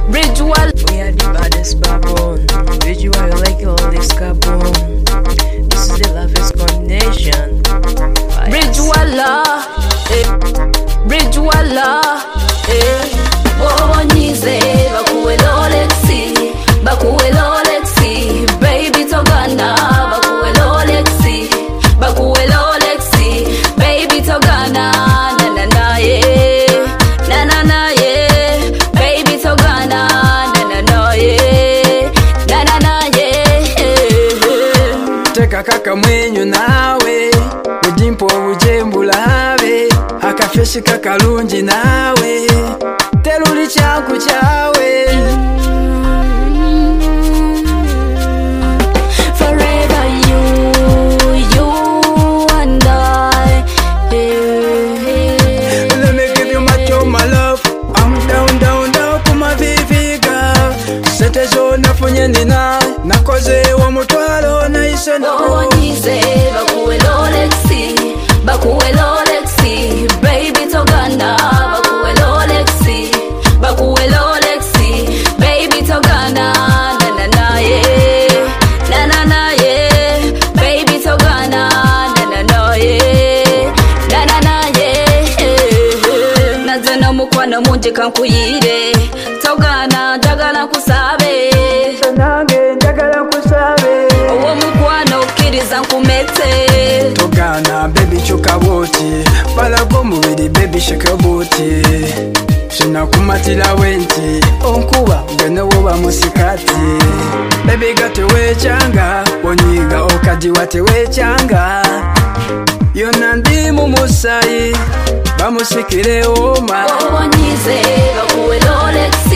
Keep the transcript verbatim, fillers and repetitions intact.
Bridgewell, we are the baddest baboon. Bridgewell, you like all this kaboom. This is the lovest combination. Bridgewell, eh. Bridgewell, eh. Oh, nize, bakuwe Lolexi, bakuwe Lolexi, baby Togana, bakuwe Lolexi, bakuwe Lolexi, baby Togana, na na na yeah, na na na yeah, baby Togana, na na na yeah, na na na yeah. Teka kaka mwenyu nawe, ujimpo ujembulawe, akafeshi kakalunji nawe, teluli changu chawe. Forever you, you and I, hey, hey. Let me give you my to my love. I'm down, down, down, kuma viviga. Sete zo nafunye nina, nakoze wa mutwalo na ise na Oh, nize, bakuwe Lolexi, bakuwe Lolexi, baby Togana, bakuwe Lolexi, bakuwe Lolexi, baby Togana, na na na yeah, na na na yeah, baby Togana, na na na yeah, na na na yeah. Nazena mukwano munje kankuyire, Togana njagala kusabe, nange njagala kusabe. owo mukwano ukiriza nkumete. Togana baby chuka boti, balago mubiri baby shaka boti. Shina kumatila wenti, onkuba gane woba musikati. Baby gate wechanga, onyiga okadi wate wechanga. Yona ndi mumusayi, bamusikire oma. Oh, nize, bakuwe Lolexi,